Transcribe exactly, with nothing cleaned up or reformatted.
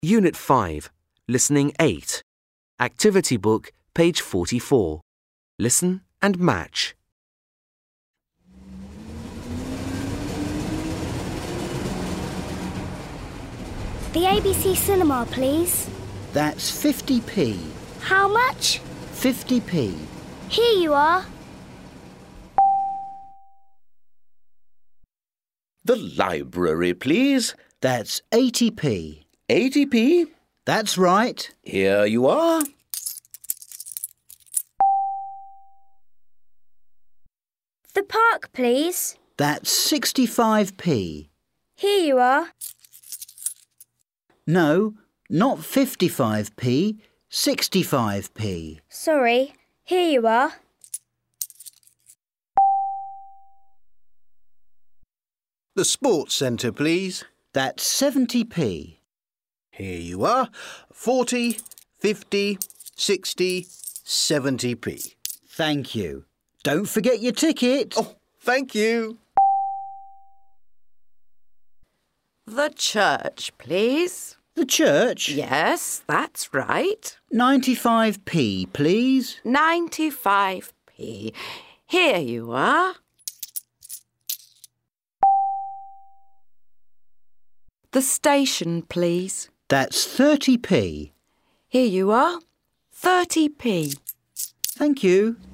Unit five, Listening eight. Activity book, page forty-four. Listen and match. The A B C Cinema, please. That's fifty p. How much? fifty p. Here you are. The library, please. That's eighty p. eighty p. That's right. Here you are. The park, please. That's sixty-five p. Here you are. No, not fifty-five p, sixty-five p. Sorry. Here you are. The sports centre, please. That's seventy p. Here you are. forty, fifty, sixty, seventy p. Thank you. Don't forget your ticket. Oh, thank you. The church, please. The church? Yes, that's right. ninety-five p, please. ninety-five p. Here you are. The station, please. That's thirty p. Here you are. thirty p. Thank you.